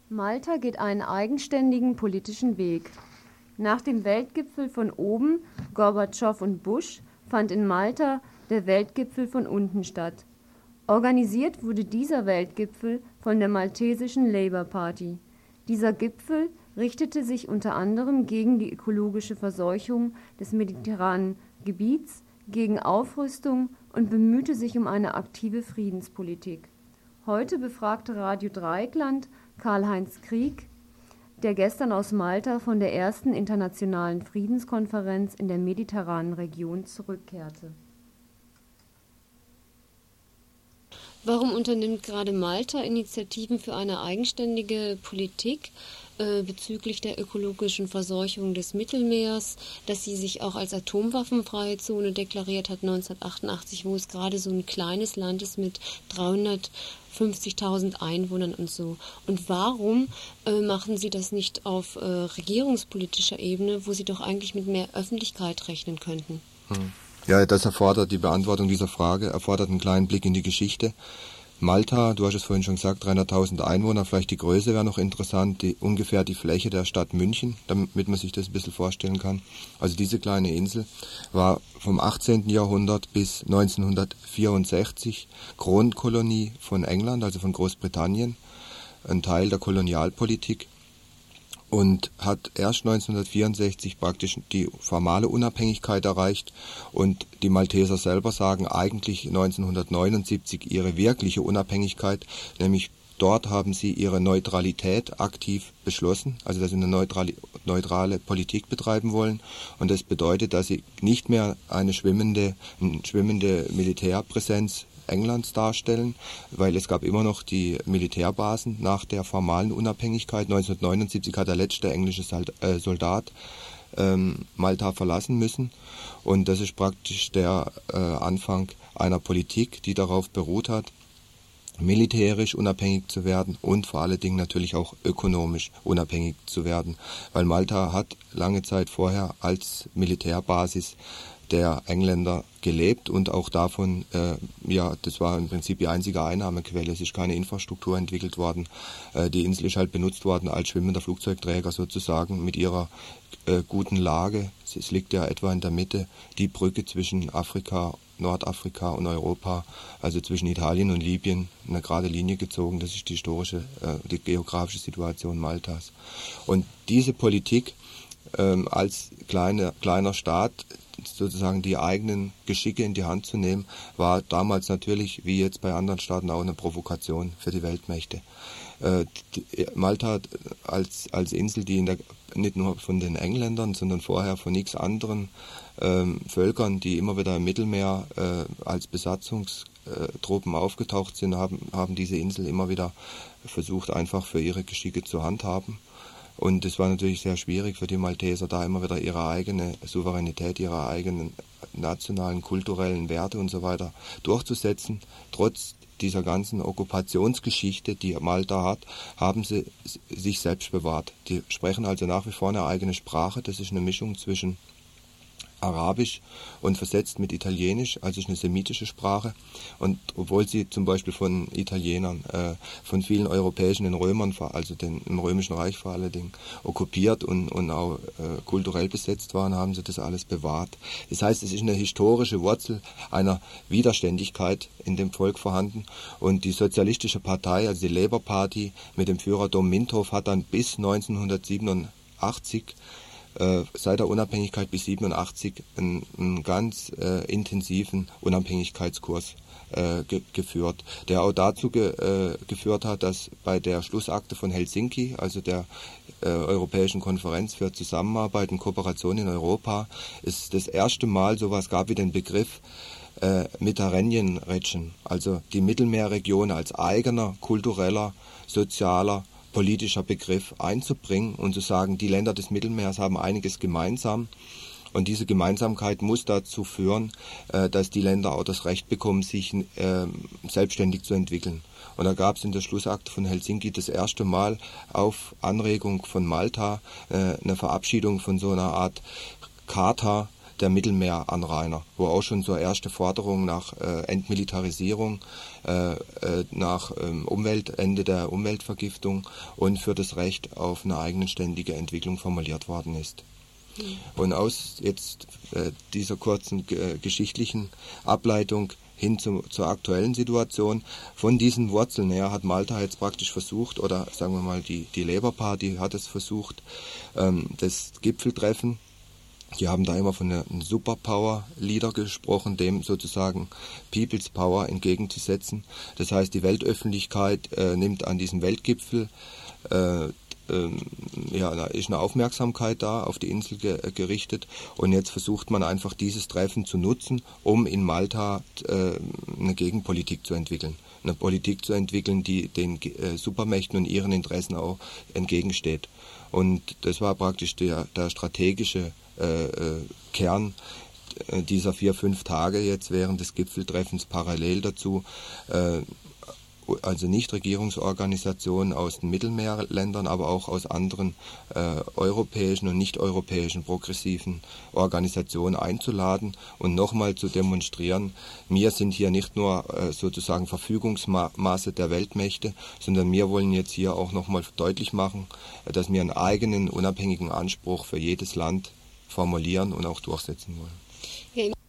Malta geht einen eigenständigen politischen Weg. Nach dem Weltgipfel von oben, Gorbatschow und Bush, fand in Malta der Weltgipfel von unten statt. Organisiert wurde dieser Weltgipfel von der maltesischen Labour Party. Dieser Gipfel richtete sich unter anderem gegen die ökologische Verseuchung des mediterranen Gebiets, gegen Aufrüstung und bemühte sich um eine aktive Friedenspolitik. Heute befragte Radio Dreieckland Karl-Heinz Krieg, der gestern aus Malta von der ersten internationalen Friedenskonferenz in der mediterranen Region zurückkehrte. Warum unternimmt gerade Malta Initiativen für eine eigenständige Politik bezüglich der ökologischen Verseuchung des Mittelmeers, dass sie sich auch als atomwaffenfreie Zone deklariert hat 1988, wo es gerade so ein kleines Land ist mit 350.000 Einwohnern und so. Und warum machen Sie das nicht auf regierungspolitischer Ebene, wo Sie doch eigentlich mit mehr Öffentlichkeit rechnen könnten? Ja, das erfordert, die Beantwortung dieser Frage erfordert einen kleinen Blick in die Geschichte. Malta, du hast es vorhin schon gesagt, 300.000 Einwohner, vielleicht die Größe wäre noch interessant, ungefähr die Fläche der Stadt München, damit man sich das ein bisschen vorstellen kann. Also diese kleine Insel war vom 18. Jahrhundert bis 1964 Kronkolonie von England, also von Großbritannien, ein Teil der Kolonialpolitik. Und hat erst 1964 praktisch die formale Unabhängigkeit erreicht und die Malteser selber sagen eigentlich 1979 ihre wirkliche Unabhängigkeit, nämlich dort haben sie ihre Neutralität aktiv beschlossen, also dass sie eine neutrale Politik betreiben wollen und das bedeutet, dass sie nicht mehr eine schwimmende Militärpräsenz Englands darstellen, weil es gab immer noch die Militärbasen nach der formalen Unabhängigkeit. 1979 hat der letzte englische Soldat Malta verlassen müssen und das ist praktisch der Anfang einer Politik, die darauf beruht hat, militärisch unabhängig zu werden und vor allen Dingen natürlich auch ökonomisch unabhängig zu werden, weil Malta hat lange Zeit vorher als Militärbasis der Engländer gelebt und auch davon, das war im Prinzip die einzige Einnahmequelle. Es ist keine Infrastruktur entwickelt worden. Die Insel ist halt benutzt worden als schwimmender Flugzeugträger sozusagen mit ihrer guten Lage. Es liegt ja etwa in der Mitte, die Brücke zwischen Afrika, Nordafrika und Europa, also zwischen Italien und Libyen, eine gerade Linie gezogen. Das ist die geografische Situation Maltas. Und diese Politik als kleiner Staat sozusagen die eigenen Geschicke in die Hand zu nehmen, war damals natürlich, wie jetzt bei anderen Staaten, auch eine Provokation für die Weltmächte. Malta als Insel, die nicht nur von den Engländern, sondern vorher von nichts anderen Völkern, die immer wieder im Mittelmeer als Besatzungstruppen aufgetaucht sind, haben diese Insel immer wieder versucht, einfach für ihre Geschicke zu handhaben. Und es war natürlich sehr schwierig für die Malteser, da immer wieder ihre eigene Souveränität, ihre eigenen nationalen, kulturellen Werte und so weiter durchzusetzen. Trotz dieser ganzen Okkupationsgeschichte, die Malta hat, haben sie sich selbst bewahrt. Die sprechen also nach wie vor eine eigene Sprache. Das ist eine Mischung zwischen Arabisch und versetzt mit Italienisch, also ist eine semitische Sprache. Und obwohl sie zum Beispiel von Italienern, von vielen europäischen Römern, also im Römischen Reich vor allen Dingen, okkupiert und auch kulturell besetzt waren, haben sie das alles bewahrt. Das heißt, es ist eine historische Wurzel einer Widerständigkeit in dem Volk vorhanden. Und die Sozialistische Partei, also die Labour Party mit dem Führer Dom Mintoff, hat dann bis 1987 seit der Unabhängigkeit bis 1987 einen ganz intensiven Unabhängigkeitskurs geführt, der auch dazu geführt hat, dass bei der Schlussakte von Helsinki, also der Europäischen Konferenz für Zusammenarbeit und Kooperation in Europa, es das erste Mal sowas gab wie den Begriff Mediterranean Region, also die Mittelmeerregion als eigener kultureller, sozialer, politischer Begriff einzubringen und zu sagen, die Länder des Mittelmeers haben einiges gemeinsam und diese Gemeinsamkeit muss dazu führen, dass die Länder auch das Recht bekommen, sich selbstständig zu entwickeln. Und da gab es in der Schlussakte von Helsinki das erste Mal auf Anregung von Malta eine Verabschiedung von so einer Art Charta der Mittelmeeranrainer, wo auch schon so erste Forderungen nach Entmilitarisierung, nach Ende der Umweltvergiftung und für das Recht auf eine eigenständige Entwicklung formuliert worden ist. Und aus jetzt dieser kurzen geschichtlichen Ableitung hin zur aktuellen Situation, von diesen Wurzeln her hat Malta jetzt praktisch versucht, oder sagen wir mal die Labour Party hat es versucht, das Gipfeltreffen, die haben da immer von einem Superpower-Leader gesprochen, dem sozusagen People's Power entgegenzusetzen. Das heißt, die Weltöffentlichkeit nimmt an diesem Weltgipfel da ist eine Aufmerksamkeit da auf die Insel gerichtet, und jetzt versucht man einfach dieses Treffen zu nutzen, um in Malta eine Gegenpolitik zu entwickeln. Eine Politik zu entwickeln, die den Supermächten und ihren Interessen auch entgegensteht. Und das war praktisch der strategische Kern dieser 4-5 Tage jetzt während des Gipfeltreffens. Parallel dazu also Nichtregierungsorganisationen aus den Mittelmeerländern, aber auch aus anderen europäischen und nicht-europäischen progressiven Organisationen einzuladen und nochmal zu demonstrieren, wir sind hier nicht nur sozusagen Verfügungsmaße der Weltmächte, sondern wir wollen jetzt hier auch nochmal deutlich machen, dass wir einen eigenen, unabhängigen Anspruch für jedes Land formulieren und auch durchsetzen wollen. Ja,